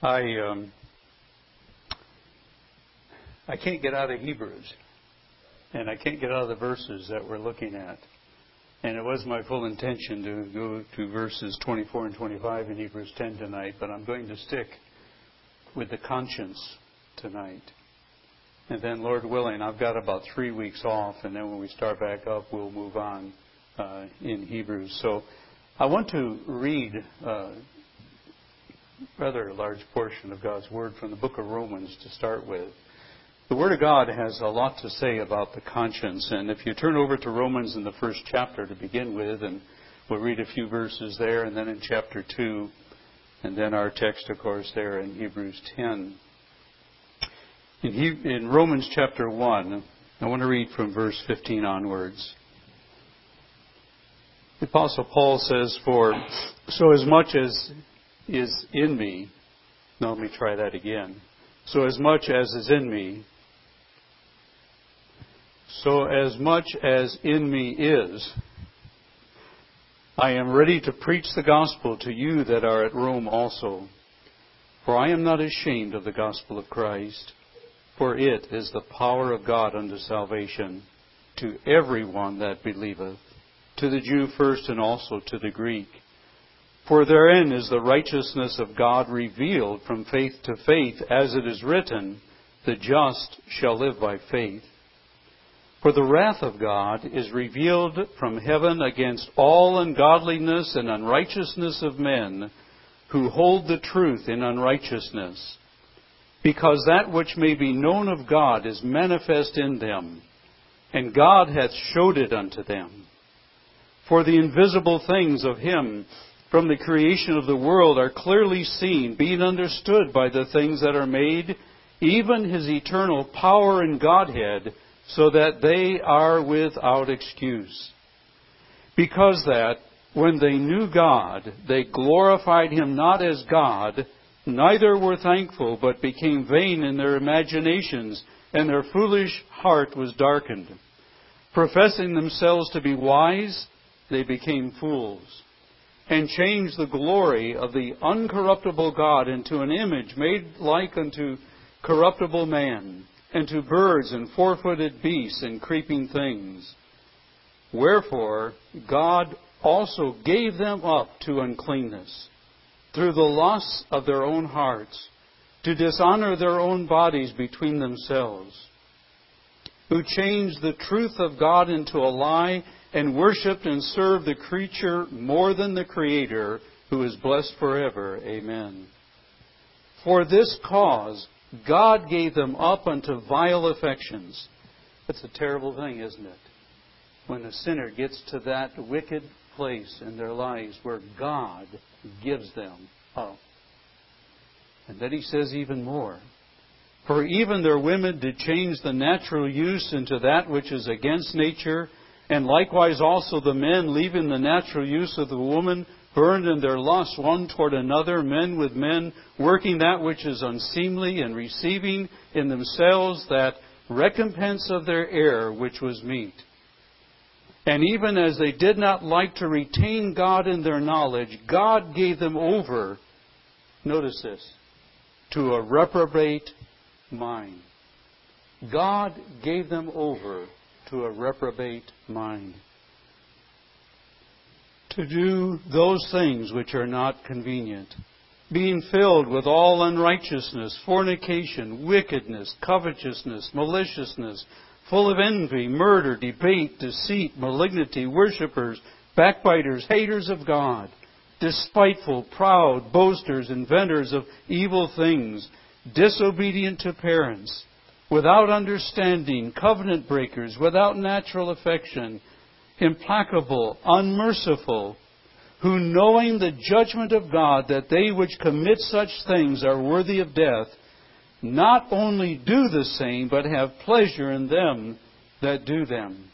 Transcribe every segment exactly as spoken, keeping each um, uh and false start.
I um, I can't get out of Hebrews, and I can't get out of the verses that we're looking at. And it was my full intention to go to verses twenty-four and twenty-five in Hebrews ten tonight, but I'm going to stick with the conscience tonight. And then, Lord willing, I've got about three weeks off, and then when we start back up, we'll move on uh, in Hebrews. So I want to read uh, rather a large portion of God's Word from the book of Romans to start with. The Word of God has a lot to say about the conscience, and if you turn over to Romans in the first chapter to begin with, and we'll read a few verses there, and then in chapter two, and then our text, of course, there in Hebrews ten. In, he, in Romans chapter one, I want to read from verse fifteen onwards. The Apostle Paul says, "For so as much as is in me," now let me try that again. So as much as is in me, so as much as in me is, I am ready to preach the gospel to you that are at Rome also. For I am not ashamed of the gospel of Christ, for it is the power of God unto salvation to everyone that believeth, to the Jew first and also to the Greek. For therein is the righteousness of God revealed from faith to faith, as it is written, the just shall live by faith. For the wrath of God is revealed from heaven against all ungodliness and unrighteousness of men, who hold the truth in unrighteousness, because that which may be known of God is manifest in them, and God hath showed it unto them. For the invisible things of Him from the creation of the world are clearly seen, being understood by the things that are made, even His eternal power and Godhead, so that they are without excuse. Because that, when they knew God, they glorified Him not as God, neither were thankful, but became vain in their imaginations, and their foolish heart was darkened. Professing themselves to be wise, they became fools, and changed the glory of the uncorruptible God into an image made like unto corruptible man, and to birds and four-footed beasts and creeping things. Wherefore God also gave them up to uncleanness, through the lusts of their own hearts, to dishonor their own bodies between themselves, who changed the truth of God into a lie, and worshipped and served the creature more than the Creator, who is blessed forever. Amen. For this cause God gave them up unto vile affections. That's a terrible thing, isn't it? When a sinner gets to that wicked place in their lives where God gives them up. And then he says even more. For even their women did change the natural use into that which is against nature, and likewise also the men, leaving the natural use of the woman, burned in their lust one toward another, men with men, working that which is unseemly, and receiving in themselves that recompense of their error which was meet. And even as they did not like to retain God in their knowledge, God gave them over, notice this, to a reprobate mind. God gave them over to a reprobate mind, to do those things which are not convenient, being filled with all unrighteousness, fornication, wickedness, covetousness, maliciousness, full of envy, murder, debate, deceit, malignity, worshippers, backbiters, haters of God, despiteful, proud, boasters, inventors of evil things, disobedient to parents, without understanding, covenant breakers, without natural affection, implacable, unmerciful, who knowing the judgment of God, that they which commit such things are worthy of death, not only do the same, but have pleasure in them that do them.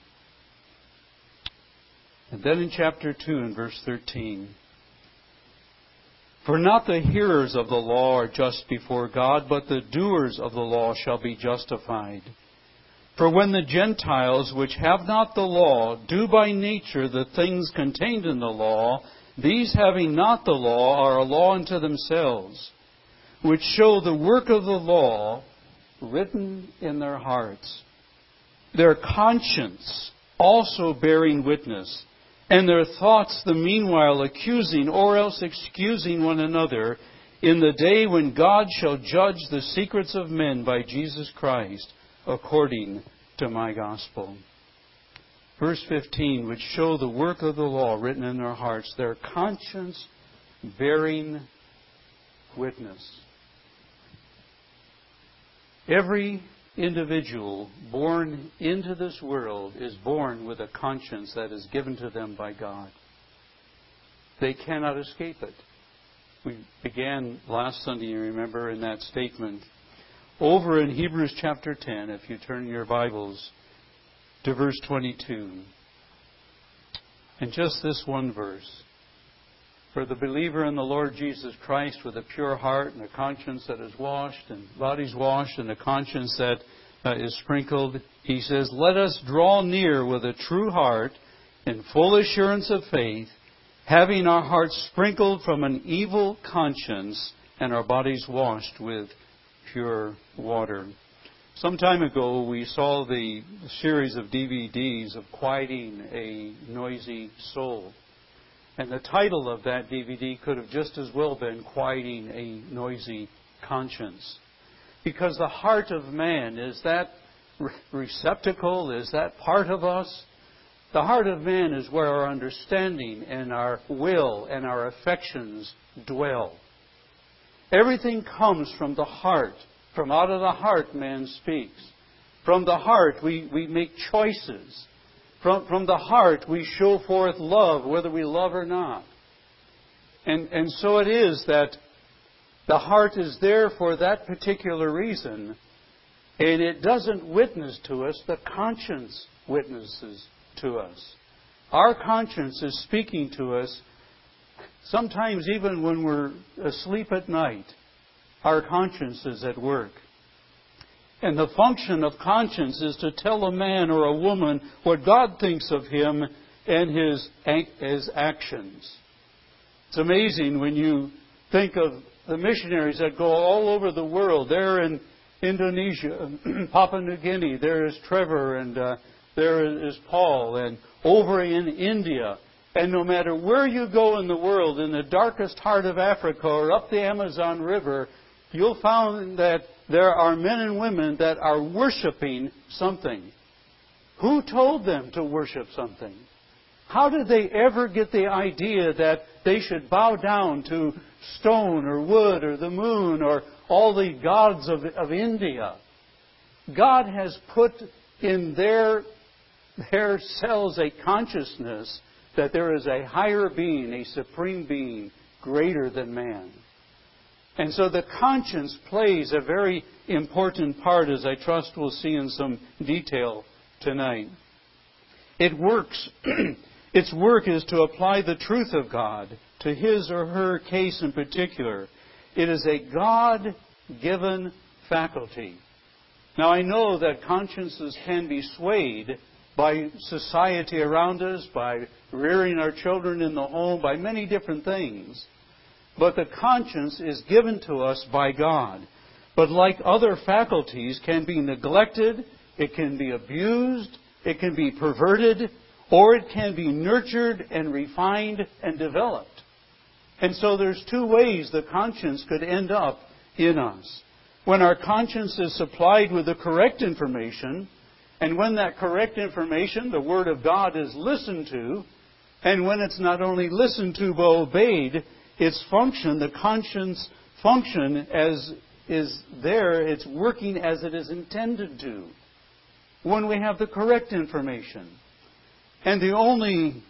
And then in chapter two and verse thirteen, for not the hearers of the law are just before God, but the doers of the law shall be justified. For when the Gentiles, which have not the law, do by nature the things contained in the law, these having not the law are a law unto themselves, which show the work of the law written in their hearts, their conscience also bearing witness, and their thoughts the meanwhile accusing or else excusing one another in the day when God shall judge the secrets of men by Jesus Christ, according to my gospel. Verse fifteen, which show the work of the law written in their hearts, their conscience bearing witness. Every individual born into this world is born with a conscience that is given to them by God. They cannot escape it. We began last Sunday, you remember, in that statement. Over in Hebrews chapter ten, if you turn your Bibles to verse twenty-two. And just this one verse. For the believer in the Lord Jesus Christ with a pure heart and a conscience that is washed and bodies washed and a conscience that uh, is sprinkled, he says, let us draw near with a true heart in full assurance of faith, having our hearts sprinkled from an evil conscience and our bodies washed with pure water. Some time ago, we saw the series of D V Ds of Quieting a Noisy Soul. And the title of that D V D could have just as well been Quieting a Noisy Conscience. Because the heart of man, is that receptacle, is that part of us? The heart of man is where our understanding and our will and our affections dwell. Everything comes from the heart. From out of the heart, man speaks. From the heart, we, we make choices. From, from the heart, we show forth love, whether we love or not. And, and so it is that the heart is there for that particular reason, and it doesn't witness to us, the conscience witnesses to us. Our conscience is speaking to us, sometimes even when we're asleep at night. Our conscience is at work. And the function of conscience is to tell a man or a woman what God thinks of him and his, his actions. It's amazing when you think of the missionaries that go all over the world. They're in Indonesia, Papua New Guinea. There is Trevor, and uh, there is Paul, and over in India. And no matter where you go in the world, in the darkest heart of Africa or up the Amazon River, you'll find that there are men and women that are worshiping something. Who told them to worship something? How did they ever get the idea that they should bow down to stone or wood or the moon or all the gods of, of India? God has put in their, their cells a consciousness that there is a higher being, a supreme being, greater than man. And so the conscience plays a very important part, as I trust we'll see in some detail tonight. It works. Its work is to apply the truth of God to his or her case in particular. It is a God-given faculty. Now, I know that consciences can be swayed by society around us, by rearing our children in the home, by many different things. But the conscience is given to us by God. But like other faculties, can be neglected, it can be abused, it can be perverted, or it can be nurtured and refined and developed. And so there's two ways the conscience could end up in us. When our conscience is supplied with the correct information, and when that correct information, the Word of God, is listened to, and when it's not only listened to but obeyed, its function, the conscience function, as is there, it's working as it is intended to. When we have the correct information. And the only,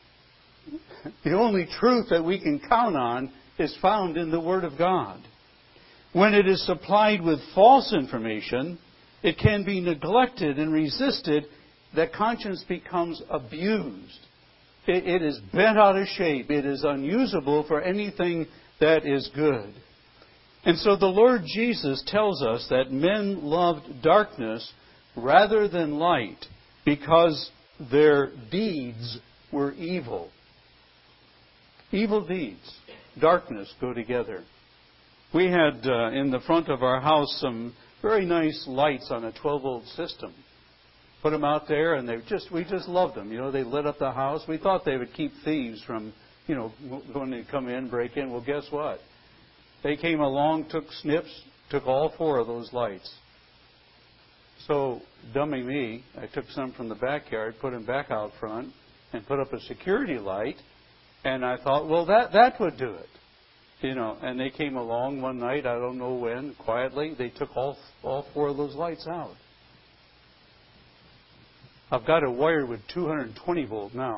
the only truth that we can count on is found in the Word of God. When it is supplied with false information, it can be neglected and resisted. That conscience becomes abused. It, it is bent out of shape. It is unusable for anything that is good. And so the Lord Jesus tells us that men loved darkness rather than light because their deeds were evil. Evil deeds, darkness go together. we had uh, in the front of our house some very nice lights on a twelve volt system. Put them out there, and they just we just loved them. You know, they lit up the house. We thought they would keep thieves from, you know, going to come in, break in. Well, guess what? They came along, took snips, took all four of those lights. So, dummy me, I took some from the backyard, put them back out front, and put up a security light. And I thought, well, that that would do it. You know, and they came along one night, I don't know when, quietly. They took all all four of those lights out. I've got it wired with two hundred twenty volt now.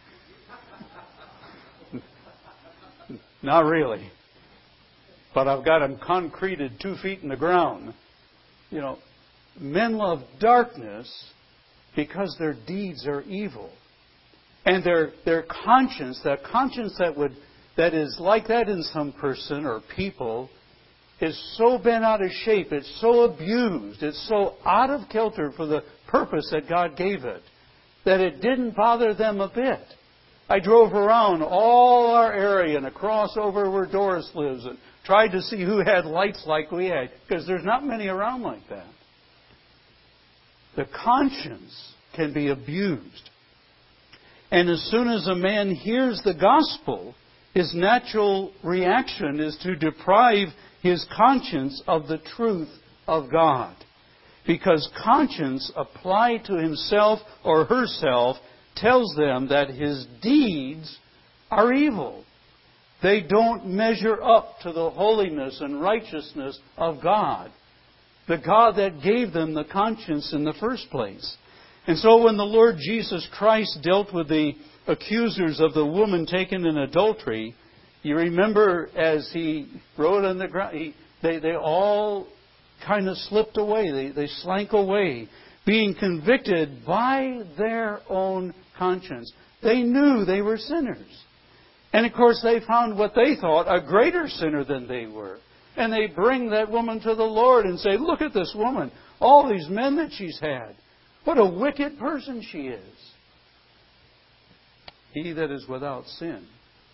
Not really. But I've got them concreted two feet in the ground. You know, men love darkness because their deeds are evil. And their their conscience, that conscience that would that is like that in some person or people, is so bent out of shape, it's so abused, it's so out of kilter for the purpose that God gave it, that it didn't bother them a bit. I drove around all our area and across over where Doris lives and tried to see who had lights like we had, because there's not many around like that. The conscience can be abused. And as soon as a man hears the gospel, his natural reaction is to deprive his conscience of the truth of God. Because conscience applied to himself or herself tells them that his deeds are evil. They don't measure up to the holiness and righteousness of God, the God that gave them the conscience in the first place. And so when the Lord Jesus Christ dealt with the accusers of the woman taken in adultery, you remember as he wrote on the ground, he, they, they all kind of slipped away. They, they slank away, being convicted by their own conscience. They knew they were sinners. And of course they found what they thought a greater sinner than they were. And they bring that woman to the Lord and say, look at this woman, all these men that she's had. What a wicked person she is. He that is without sin,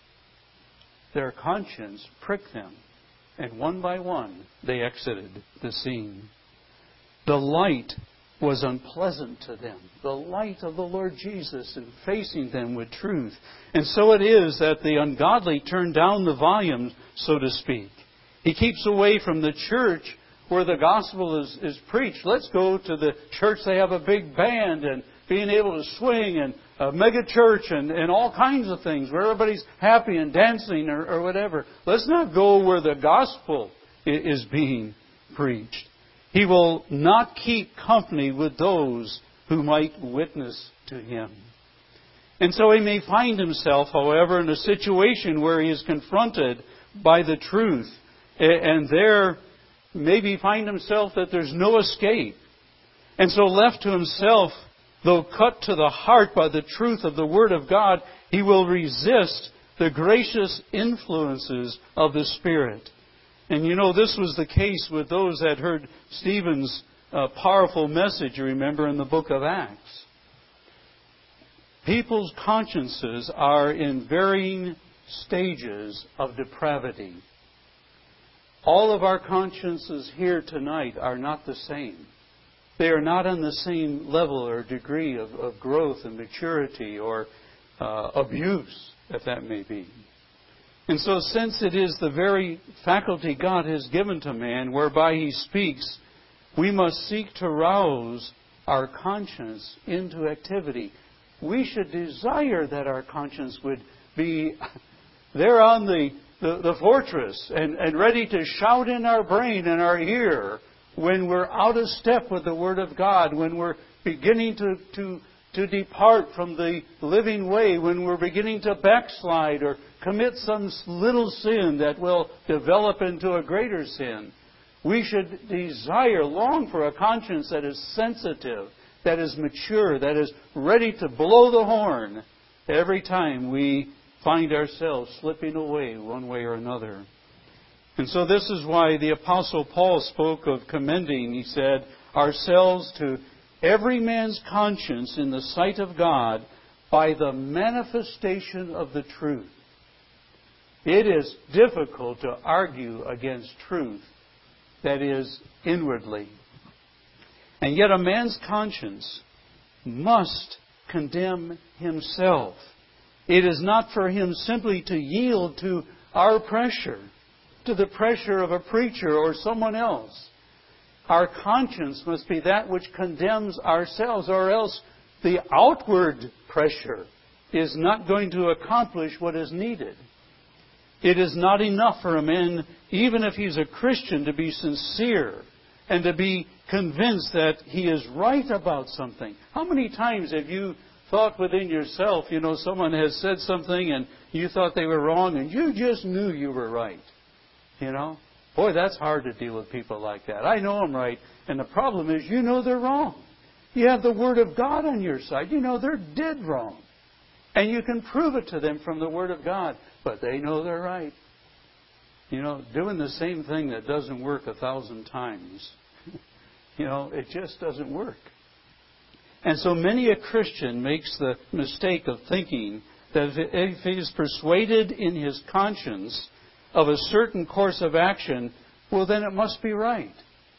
their conscience pricked them, and one by one they exited the scene. The light was unpleasant to them. The light of the Lord Jesus in facing them with truth. And so it is that the ungodly turn down the volume, so to speak. He keeps away from the church where the gospel is, is preached. Let's go to the church. They have a big band and being able to swing and a mega church and, and all kinds of things where everybody's happy and dancing or, or whatever. Let's not go where the gospel is being preached. He will not keep company with those who might witness to him. And so he may find himself, however, in a situation where he is confronted by the truth. And there maybe find himself that there's no escape. And so left to himself, though cut to the heart by the truth of the Word of God, he will resist the gracious influences of the Spirit. And you know, this was the case with those that heard Stephen's uh, powerful message, you remember, in the book of Acts. People's consciences are in varying stages of depravity. All of our consciences here tonight are not the same. They are not on the same level or degree of, of growth and maturity or uh, abuse, if that may be. And so since it is the very faculty God has given to man whereby he speaks, we must seek to rouse our conscience into activity. We should desire that our conscience would be there on the, the, the fortress and, and ready to shout in our brain and our ear when we're out of step with the Word of God, when we're beginning to, to, to depart from the living way, when we're beginning to backslide or commit some little sin that will develop into a greater sin. We should desire, long for a conscience that is sensitive, that is mature, that is ready to blow the horn every time we find ourselves slipping away one way or another. And so this is why the Apostle Paul spoke of commending, he said, ourselves to every man's conscience in the sight of God by the manifestation of the truth. It is difficult to argue against truth that is inwardly. And yet a man's conscience must condemn himself. It is not for him simply to yield to our pressure, to the pressure of a preacher or someone else. Our conscience must be that which condemns ourselves, or else the outward pressure is not going to accomplish what is needed. It is not enough for a man, even if he's a Christian, to be sincere and to be convinced that he is right about something. How many times have you thought within yourself, you know, someone has said something and you thought they were wrong and you just knew you were right? You know? Boy, that's hard to deal with people like that. I know I'm right, and the problem is you know they're wrong. You have the Word of God on your side. You know they're dead wrong. And you can prove it to them from the Word of God, but they know they're right. You know, doing the same thing that doesn't work a thousand times, you know, it just doesn't work. And so many a Christian makes the mistake of thinking that if he is persuaded in his conscience of a certain course of action, well, then it must be right.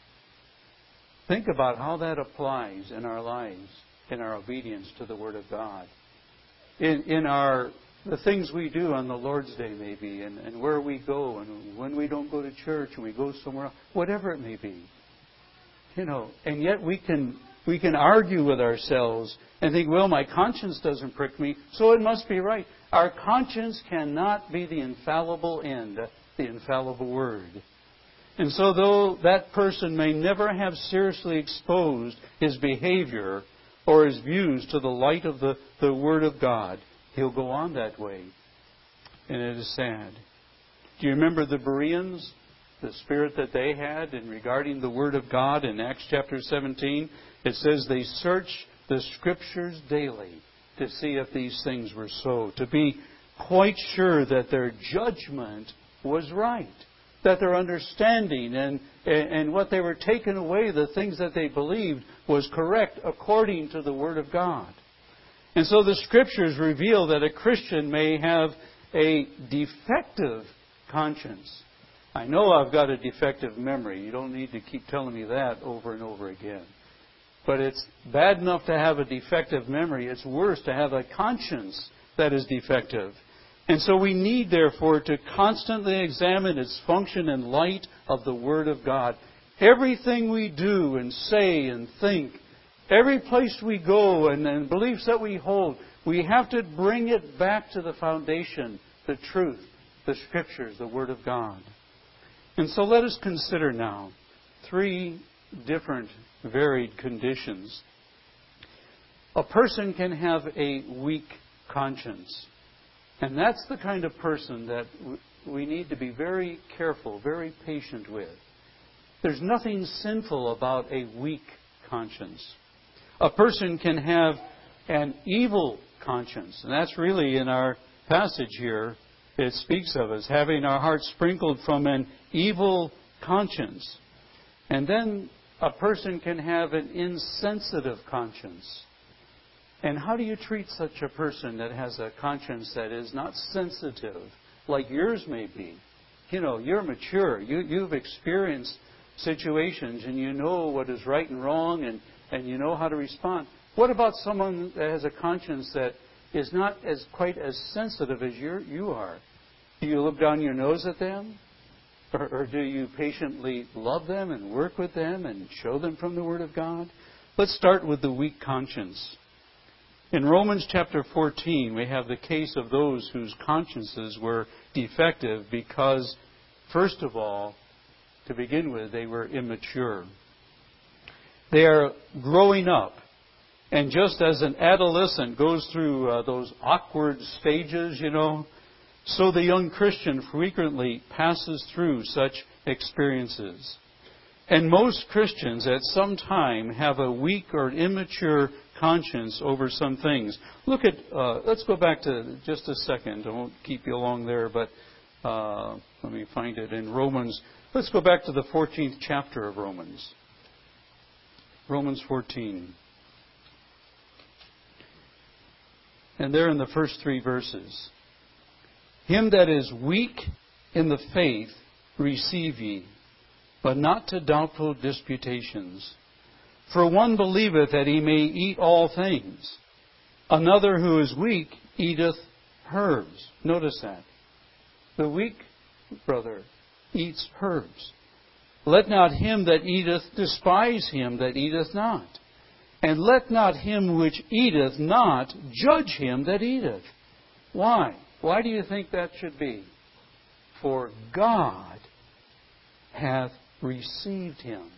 Think about how that applies in our lives, in our obedience to the Word of God. In, in our the things we do on the Lord's Day, maybe, and, and where we go, and when we don't go to church, and we go somewhere else, whatever it may be. You know, and yet we can we can argue with ourselves and think, well, my conscience doesn't prick me, so it must be right. Our conscience cannot be the infallible end, the infallible Word. And so though that person may never have seriously exposed his behavior or his views to the light of the, the Word of God, he'll go on that way. And it is sad. Do you remember the Bereans? The spirit that they had in regarding the Word of God in Acts chapter seventeen? It says they searched the Scriptures daily to see if these things were so. To be quite sure that their judgment was right. That their understanding and, and what they were taken away, the things that they believed, was correct according to the Word of God. And so the Scriptures reveal that a Christian may have a defective conscience. I know I've got a defective memory. You don't need to keep telling me that over and over again. But it's bad enough to have a defective memory. It's worse to have a conscience that is defective. And so we need, therefore, to constantly examine its function in light of the Word of God. Everything we do and say and think, every place we go and, and beliefs that we hold, we have to bring it back to the foundation, the truth, the Scriptures, the Word of God. And so let us consider now three different varied conditions. A person can have a weak conscience. And that's the kind of person that we need to be very careful, very patient with. There's nothing sinful about a weak conscience. A person can have an evil conscience. And that's really in our passage here. It speaks of us having our hearts sprinkled from an evil conscience. And then a person can have an insensitive conscience. And how do you treat such a person that has a conscience that is not sensitive, like yours may be? You know, you're mature. You, you've experienced situations and you know what is right and wrong and, and you know how to respond. What about someone that has a conscience that is not as quite as sensitive as you're, you are? Do you look down your nose at them? Or, or do you patiently love them and work with them and show them from the Word of God? Let's start with the weak conscience. In Romans chapter fourteen, we have the case of those whose consciences were defective because, first of all, to begin with, they were immature. They are growing up. And just as an adolescent goes through uh, those awkward stages, you know, so the young Christian frequently passes through such experiences. And most Christians at some time have a weak or immature conscience over some things. Look at, uh, let's go back to just a second. I won't keep you along there, but uh, let me find it in Romans. Let's go back to the fourteenth chapter of Romans. Romans fourteen. And there in the first three verses. Him that is weak in the faith receive ye, but not to doubtful disputations. For one believeth that he may eat all things. Another who is weak eateth herbs. Notice that. The weak brother eats herbs. Let not him that eateth despise him that eateth not. And let not him which eateth not judge him that eateth. Why? Why do you think that should be? For God hath received him.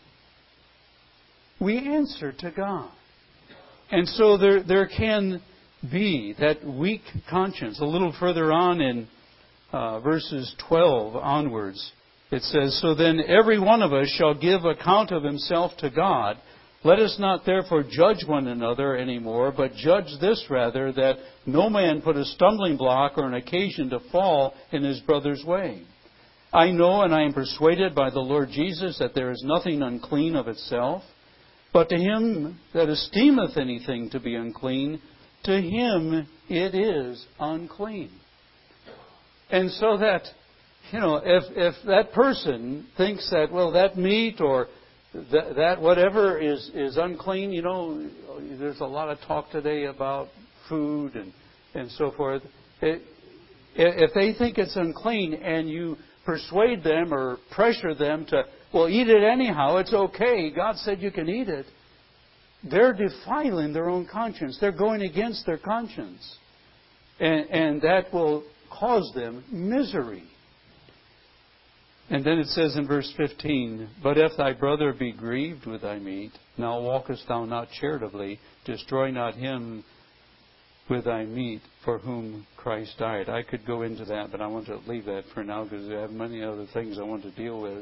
We answer to God. And so there, there can be that weak conscience. A little further on in uh, verses twelve onwards, it says, So then every one of us shall give account of himself to God. Let us not therefore judge one another any more, but judge this rather, that no man put a stumbling block or an occasion to fall in his brother's way. I know and I am persuaded by the Lord Jesus that there is nothing unclean of itself, but to him that esteemeth anything to be unclean, to him it is unclean. And so that, you know, if, if that person thinks that, well, that meat or that, that whatever is, is unclean, you know, there's a lot of talk today about food and, and so forth. It, if they think it's unclean and you persuade them or pressure them to, well, eat it anyhow, it's okay, God said you can eat it, they're defiling their own conscience. They're going against their conscience. And, and that will cause them misery. And then it says in verse fifteen, But if thy brother be grieved with thy meat, now walkest thou not charitably, destroy not him with thy meat for whom Christ died. I could go into that, but I want to leave that for now because I have many other things I want to deal with.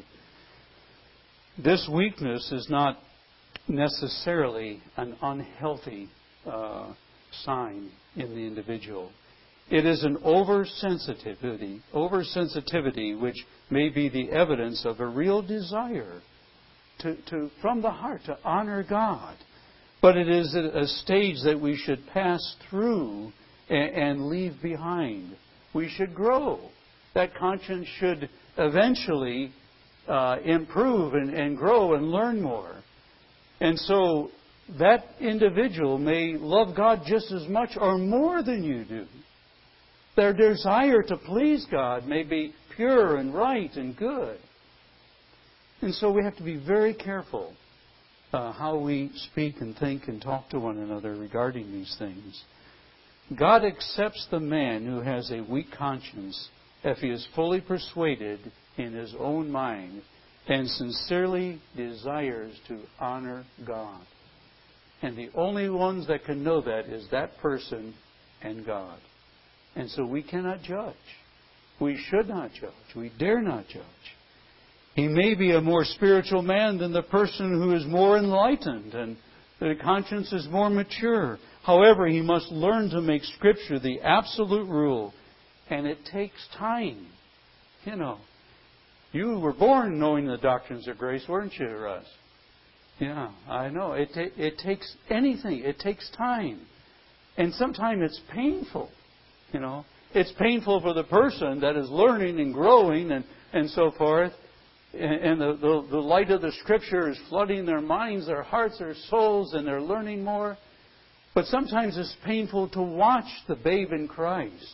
This weakness is not necessarily an unhealthy uh, sign in the individual. It is an oversensitivity, oversensitivity which may be the evidence of a real desire to, to from the heart to honor God. But it is a, a stage that we should pass through and, and leave behind. We should grow. That conscience should eventually uh, improve and, and grow and learn more. And so that individual may love God just as much or more than you do. Their desire to please God may be pure and right and good. And so we have to be very careful uh, how we speak and think and talk to one another regarding these things. God accepts the man who has a weak conscience if he is fully persuaded in his own mind and sincerely desires to honor God. And the only ones that can know that is that person and God. And so we cannot judge. We should not judge. We dare not judge. He may be a more spiritual man than the person who is more enlightened and the conscience is more mature. However, he must learn to make Scripture the absolute rule. And it takes time. You know, you were born knowing the doctrines of grace, weren't you, Russ? Yeah, I know. It, ta- it takes anything. It takes time. And sometimes it's painful. You know, it's painful for the person that is learning and growing and, and so forth. And the, the, the light of the Scripture is flooding their minds, their hearts, their souls, and they're learning more. But sometimes it's painful to watch the babe in Christ.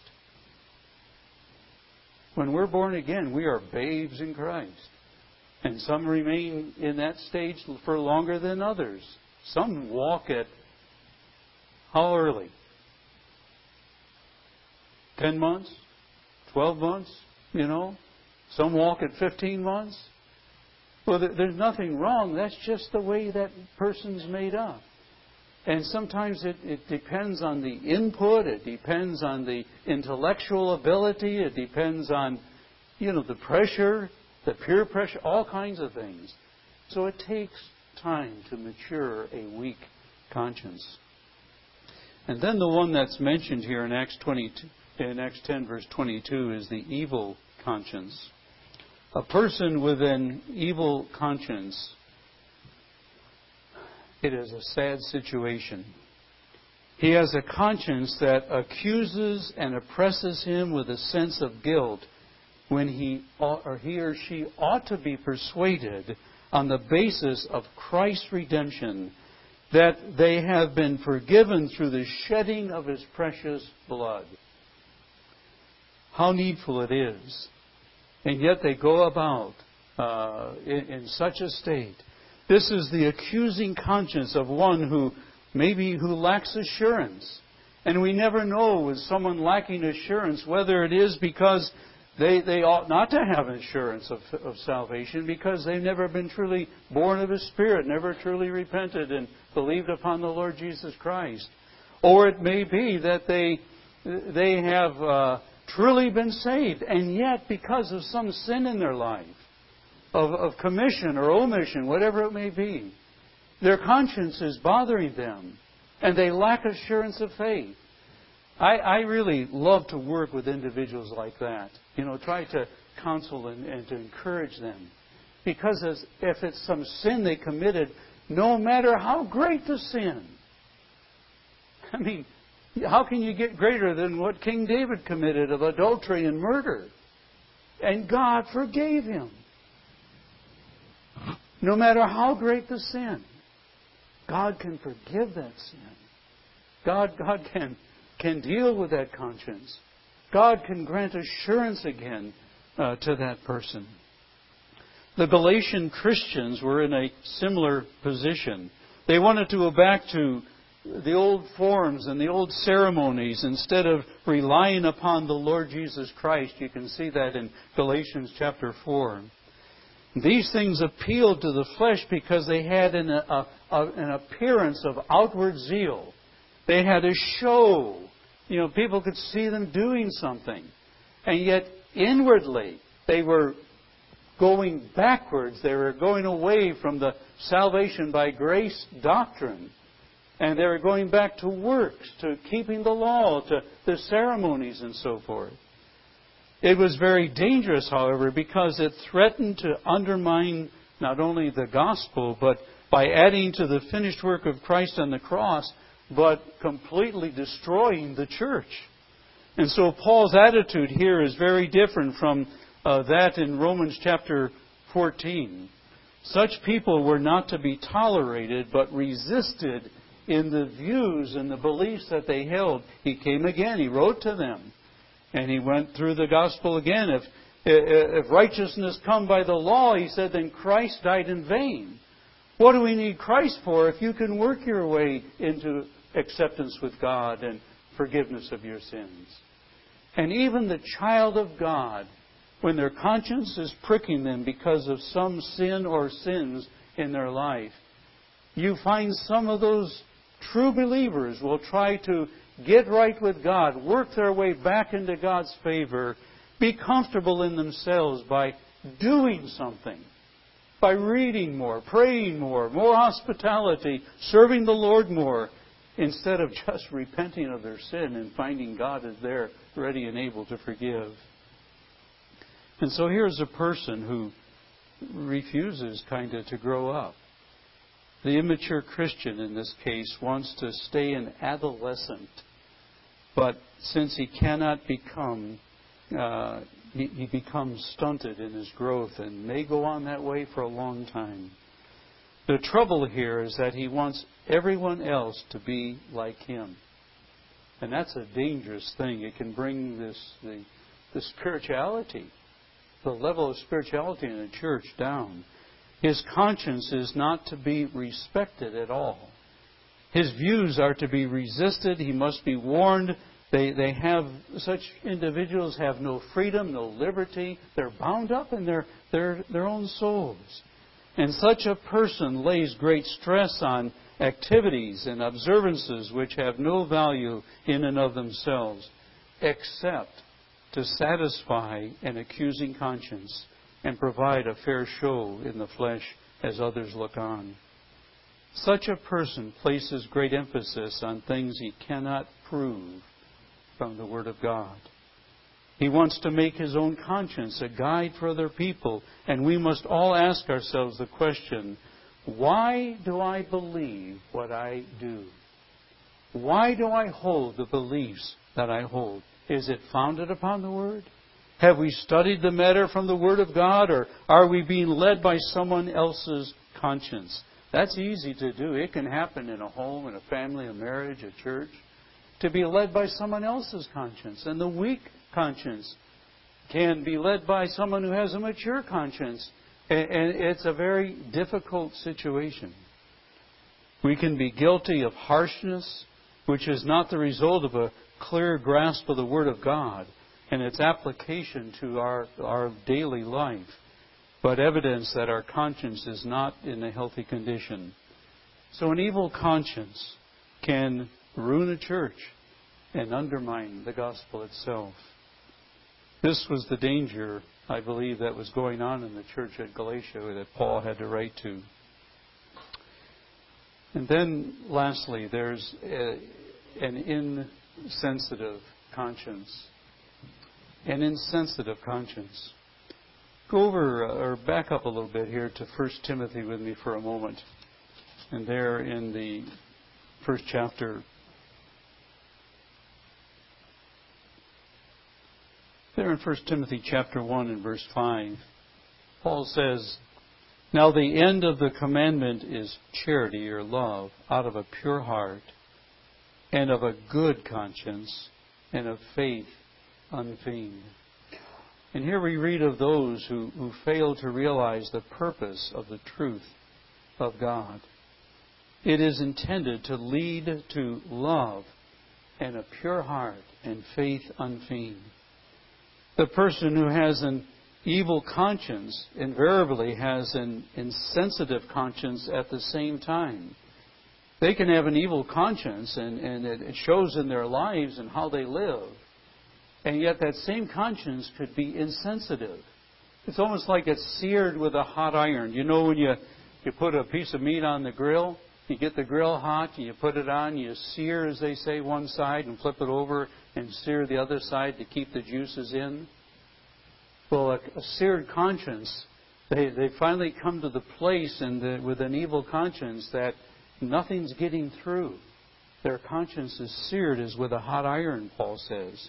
When we're born again, we are babes in Christ. And some remain in that stage for longer than others. Some walk at how early? Ten months? Twelve months? You know? Some walk at fifteen months? Well, there's nothing wrong. That's just the way that person's made up. And sometimes it, it depends on the input. It depends on the intellectual ability. It depends on, you know, the pressure, the peer pressure, all kinds of things. So it takes time to mature a weak conscience. And then the one that's mentioned here in Acts twenty-two, in Acts ten, verse twenty-two, is the evil conscience. A person with an evil conscience, it is a sad situation. He has a conscience that accuses and oppresses him with a sense of guilt when he or he or she ought to be persuaded on the basis of Christ's redemption that they have been forgiven through the shedding of His precious blood. How needful it is. And yet they go about uh, in, in such a state. This is the accusing conscience of one who maybe who lacks assurance. And we never know with someone lacking assurance whether it is because they, they ought not to have assurance of, of salvation because they've never been truly born of His Spirit, never truly repented and believed upon the Lord Jesus Christ. Or it may be that they, they have uh, truly been saved, and yet because of some sin in their life, of, of commission or omission, whatever it may be, their conscience is bothering them, and they lack assurance of faith. I, I really love to work with individuals like that. You know, try to counsel and, and to encourage them. Because as, if it's some sin they committed, no matter how great the sin, I mean, how can you get greater than what King David committed of adultery and murder? And God forgave him. No matter how great the sin, God can forgive that sin. God, God can, can deal with that conscience. God can grant assurance again uh, to that person. The Galatian Christians were in a similar position. They wanted to go back to the old forms and the old ceremonies instead of relying upon the Lord Jesus Christ. You can see that in Galatians chapter four. These things appealed to the flesh because they had an, a, a, an appearance of outward zeal. They had a show. You know, people could see them doing something. And yet, inwardly, they were going backwards. They were going away from the salvation by grace doctrine. And they were going back to works, to keeping the law, to the ceremonies and so forth. It was very dangerous, however, because it threatened to undermine not only the gospel, but by adding to the finished work of Christ on the cross, but completely destroying the church. And so Paul's attitude here is very different from uh, that in Romans chapter fourteen. Such people were not to be tolerated, but resisted in the views and the beliefs that they held. He came again, he wrote to them, and he went through the gospel again. If, if righteousness come by the law, he said, then Christ died in vain. What do we need Christ for if you can work your way into acceptance with God and forgiveness of your sins? And even the child of God, when their conscience is pricking them because of some sin or sins in their life, you find some of those true believers will try to get right with God, work their way back into God's favor, be comfortable in themselves by doing something, by reading more, praying more, more hospitality, serving the Lord more, instead of just repenting of their sin and finding God is there ready and able to forgive. And so here's a person who refuses kind of to grow up. The immature Christian in this case wants to stay an adolescent, but since he cannot become, uh, he, he becomes stunted in his growth and may go on that way for a long time. The trouble here is that he wants everyone else to be like him. And that's a dangerous thing. It can bring this the, the spirituality, the level of spirituality in a church down. His conscience is not to be respected at all. His views are to be resisted. He must be warned. They, they have, such individuals have no freedom, no liberty. They're bound up in their, their, their own souls. And such a person lays great stress on activities and observances which have no value in and of themselves, except to satisfy an accusing conscience and provide a fair show in the flesh as others look on. Such a person places great emphasis on things he cannot prove from the Word of God. He wants to make his own conscience a guide for other people, and we must all ask ourselves the question, why do I believe what I do? Why do I hold the beliefs that I hold? Is it founded upon the Word? Have we studied the matter from the Word of God, or are we being led by someone else's conscience? That's easy to do. It can happen in a home, in a family, a marriage, a church, to be led by someone else's conscience. And the weak conscience can be led by someone who has a mature conscience. And it's a very difficult situation. We can be guilty of harshness, which is not the result of a clear grasp of the Word of God and its application to our, our daily life, but evidence that our conscience is not in a healthy condition. So an evil conscience can ruin a church and undermine the gospel itself. This was the danger, I believe, that was going on in the church at Galatia that Paul had to write to. And then, lastly, there's a, an insensitive conscience. An insensitive conscience. Go over, uh, or back up a little bit here to First Timothy with me for a moment. And there in the first chapter, there in First Timothy chapter one and verse five, Paul says, "Now the end of the commandment is charity," or love, "out of a pure heart, and of a good conscience, and of faith unfeigned." And here we read of those who, who fail to realize the purpose of the truth of God. It is intended to lead to love and a pure heart and faith unfeigned. The person who has an evil conscience invariably has an insensitive conscience at the same time. They can have an evil conscience, and, and it, it shows in their lives and how they live. And yet that same conscience could be insensitive. It's almost like it's seared with a hot iron. You know when you, you put a piece of meat on the grill, you get the grill hot, and you put it on, you sear, as they say, one side and flip it over and sear the other side to keep the juices in. Well, a, a seared conscience, they, they finally come to the place in the, with an evil conscience that nothing's getting through. Their conscience is seared as with a hot iron, Paul says.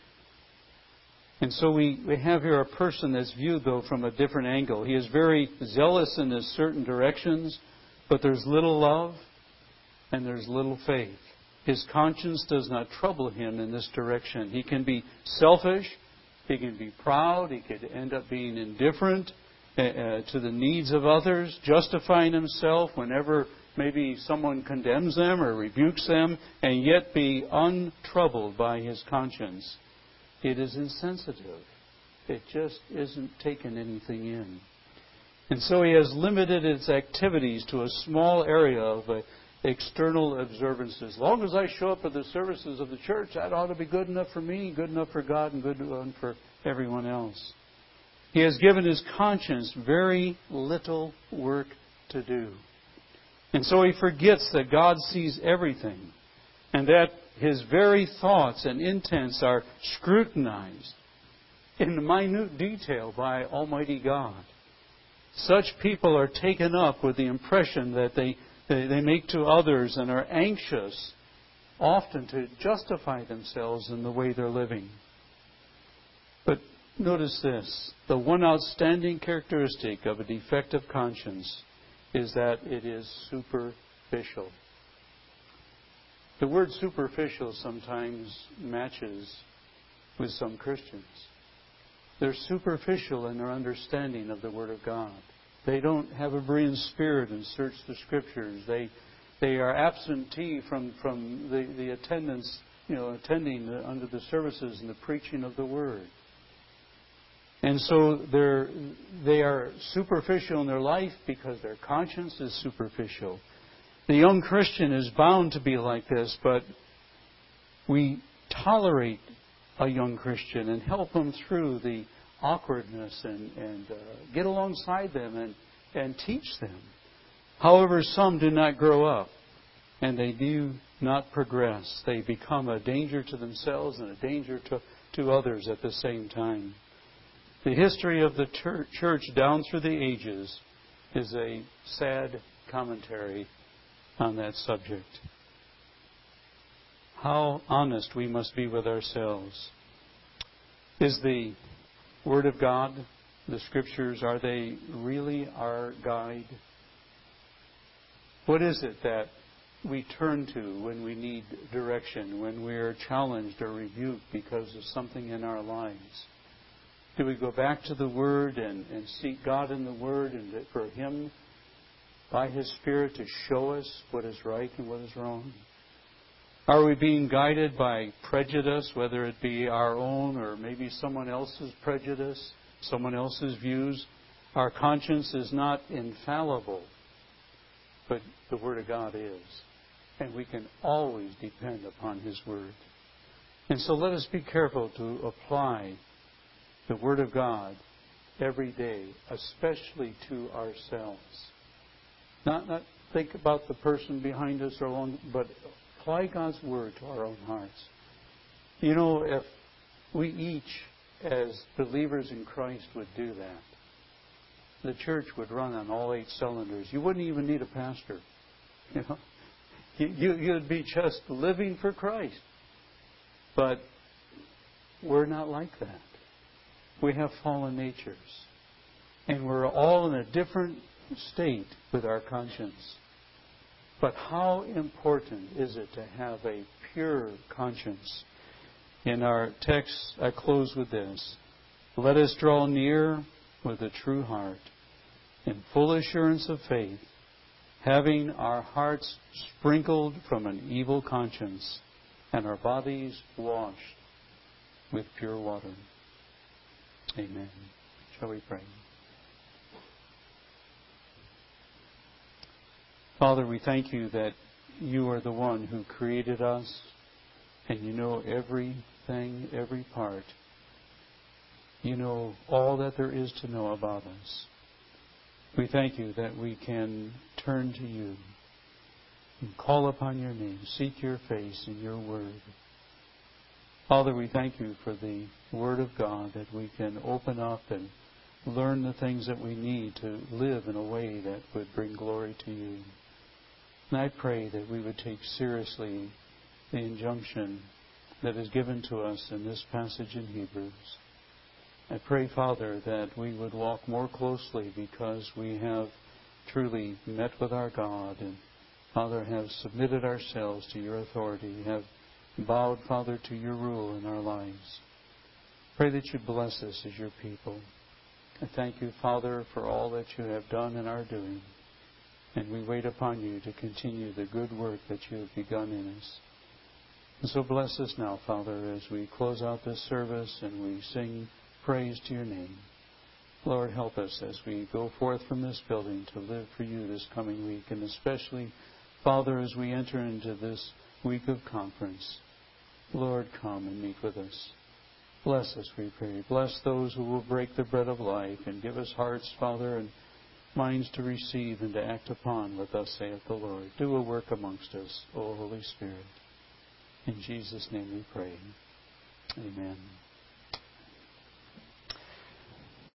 And so we, we have here a person that's viewed, though, from a different angle. He is very zealous in his certain directions, but there's little love and there's little faith. His conscience does not trouble him in this direction. He can be selfish. He can be proud. He could end up being indifferent uh, uh, to the needs of others, justifying himself whenever maybe someone condemns them or rebukes them, and yet be untroubled by his conscience. It is insensitive. It just isn't taking anything in. And so he has limited its activities to a small area of uh, external observances. As long as I show up at the services of the church, that ought to be good enough for me, good enough for God, and good enough for everyone else. He has given his conscience very little work to do. And so he forgets that God sees everything, and that his very thoughts and intents are scrutinized in minute detail by Almighty God. Such people are taken up with the impression that they, they, they make to others and are anxious often to justify themselves in the way they're living. But notice this. The one outstanding characteristic of a defective conscience is that it is superficial. The word superficial sometimes matches with some Christians. They're superficial in their understanding of the Word of God. They don't have a brilliant spirit and search the Scriptures. They they are absentee from, from the, the attendance, you know, attending the, under the services and the preaching of the Word. And so they're they are superficial in their life because their conscience is superficial. The young Christian is bound to be like this, but we tolerate a young Christian and help them through the awkwardness and, and uh, get alongside them and, and teach them. However, some do not grow up and they do not progress. They become a danger to themselves and a danger to, to others at the same time. The history of the church, church down through the ages is a sad commentary on that subject. how honest we must be with ourselves. Is the Word of God, the Scriptures, are they really our guide? What is it that we turn to when we need direction, when we are challenged or rebuked because of something in our lives? Do we go back to the Word and, and seek God in the Word and for Him, by His Spirit, to show us what is right and what is wrong? Are we being guided by prejudice, whether it be our own or maybe someone else's prejudice, someone else's views? Our conscience is not infallible, but the Word of God is. And we can always depend upon His Word. And so let us be careful to apply the Word of God every day, especially to ourselves. Not, not think about the person behind us or along, but apply God's Word to our own hearts. You know, if we each, as believers in Christ, would do that, the church would run on all eight cylinders. You wouldn't even need a pastor. You know, you, you'd be just living for Christ. But we're not like that. We have fallen natures. And we're all in a different state with our conscience. But how important is it to have a pure conscience? In our text, I close with this. Let us draw near with a true heart, in full assurance of faith, having our hearts sprinkled from an evil conscience and our bodies washed with pure water. Amen. Shall we pray? Father, we thank you that you are the one who created us, and you know everything, every part. You know all that there is to know about us. We thank you that we can turn to you and call upon your name, seek your face in your word. Father, we thank you for the Word of God, that we can open up and learn the things that we need to live in a way that would bring glory to you. And I pray that we would take seriously the injunction that is given to us in this passage in Hebrews. I pray, Father, that we would walk more closely because we have truly met with our God and, Father, have submitted ourselves to your authority, have bowed, Father, to your rule in our lives. Pray that you bless us as your people. I thank you, Father, for all that you have done and are doing. And we wait upon you to continue the good work that you have begun in us. And so bless us now, Father, as we close out this service and we sing praise to your name. Lord, help us as we go forth from this building to live for you this coming week. And especially, Father, as we enter into this week of conference, Lord, come and meet with us. Bless us, we pray. Bless those who will break the bread of life and give us hearts, Father, and minds to receive and to act upon what thus saith the Lord. Do a work amongst us, O Holy Spirit. In Jesus' name we pray. Amen.